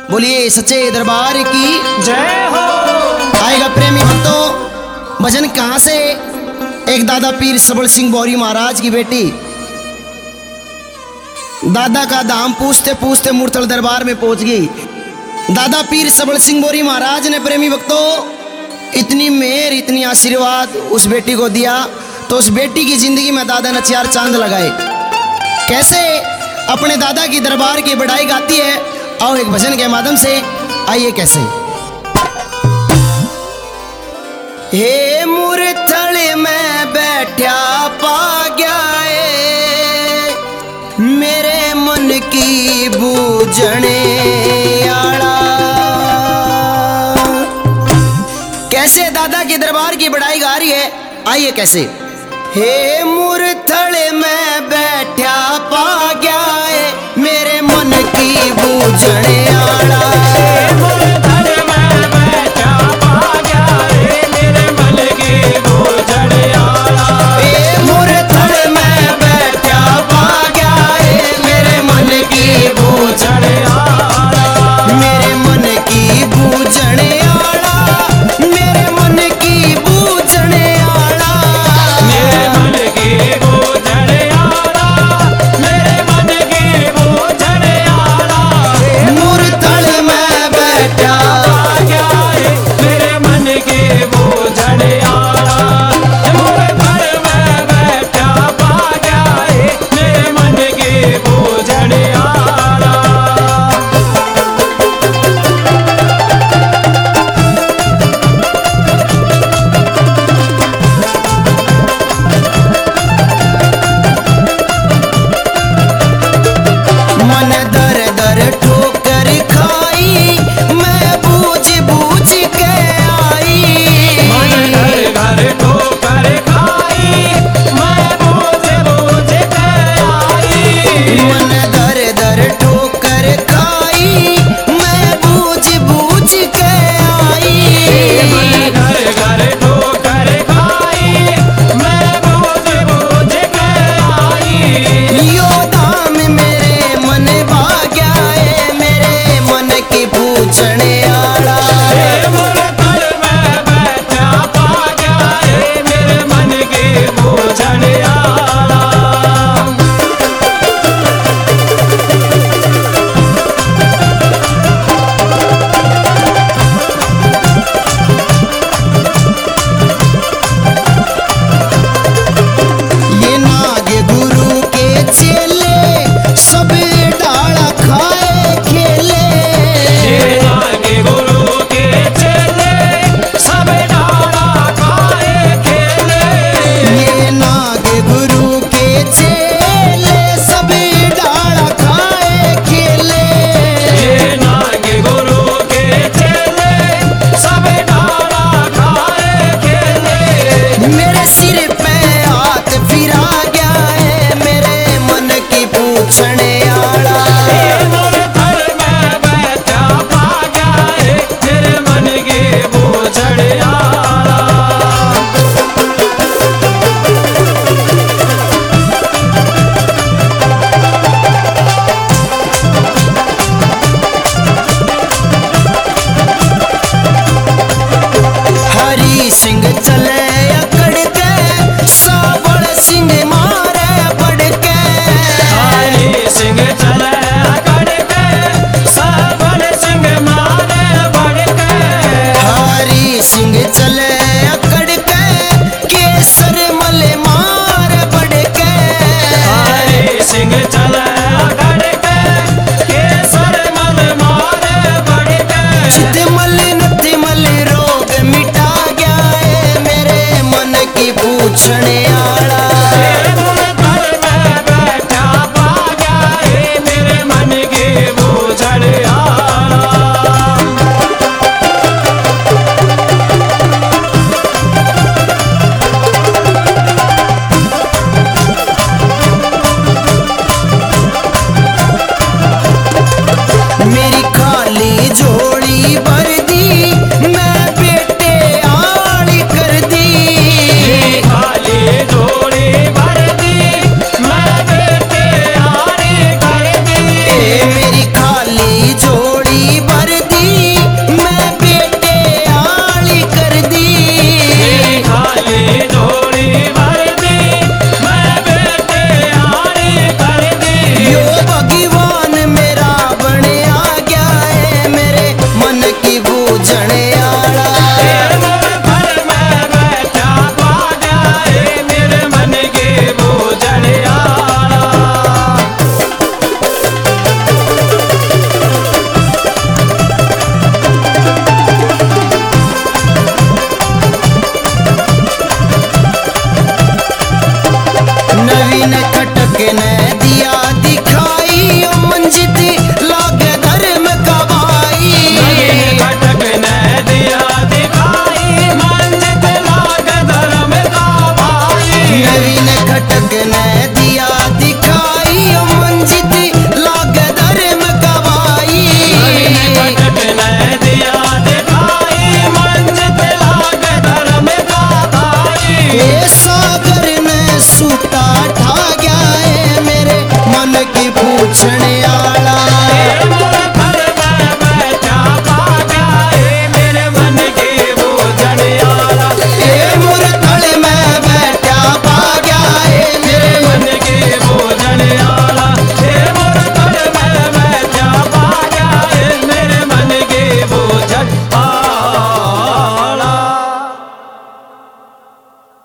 बोलिए सच्चे दरबार की जय हो। आएगा प्रेमी भक्तों, भजन कहां से? एक दादा पीर सबल सिंह बोरी महाराज की बेटी दादा का धाम पूछते पूछते मूर्तल दरबार में पहुंच गई। दादा पीर सबल सिंह बोरी महाराज ने प्रेमी भक्तों इतनी मेहर इतनी आशीर्वाद उस बेटी को दिया, तो उस बेटी की जिंदगी में दादा ने चार चांद लगाए। कैसे अपने दादा की दरबार की बढ़ाई गाती है, आओ एक भजन के माध्यम से। आइए कैसे। हे मूर्छल में बैठा पा गया मेरे मन की बूझने आड़ा। कैसे दादा की दरबार की बढ़ाई गा रही है, आइए कैसे। हे मूर्छल में बैठा पा गया मेरे मन की बूझने आड़ा।